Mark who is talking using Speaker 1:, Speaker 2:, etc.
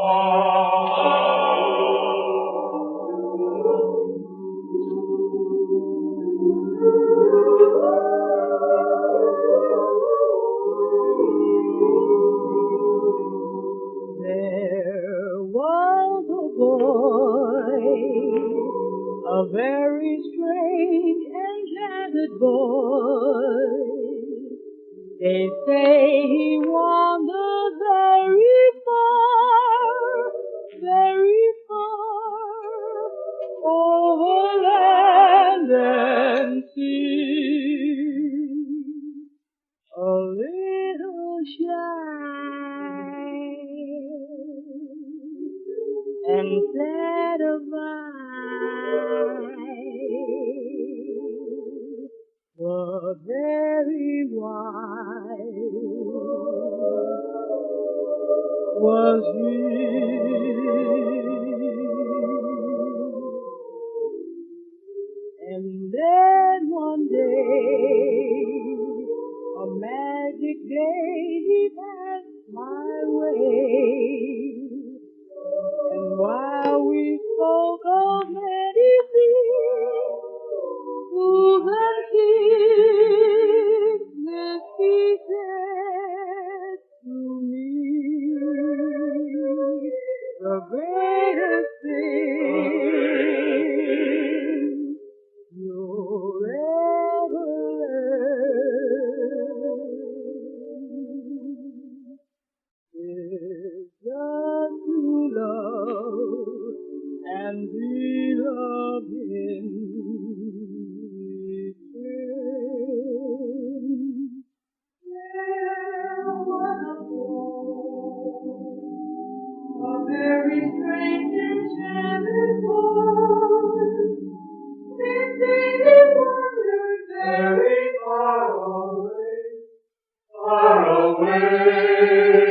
Speaker 1: There was a boy, a very strange, enchanted boy. They say he wandered very far, over land and sea. A little shy and sad of eye, but very wise was he. And then one day, a magic day, he passed my way. And while we spoke of many things, fools and things, he said to me, the greatest thing you'll ever learn is just to love and be loved in return. There was a boy, a very strange enchanted boy. They say he wandered very far away, far away.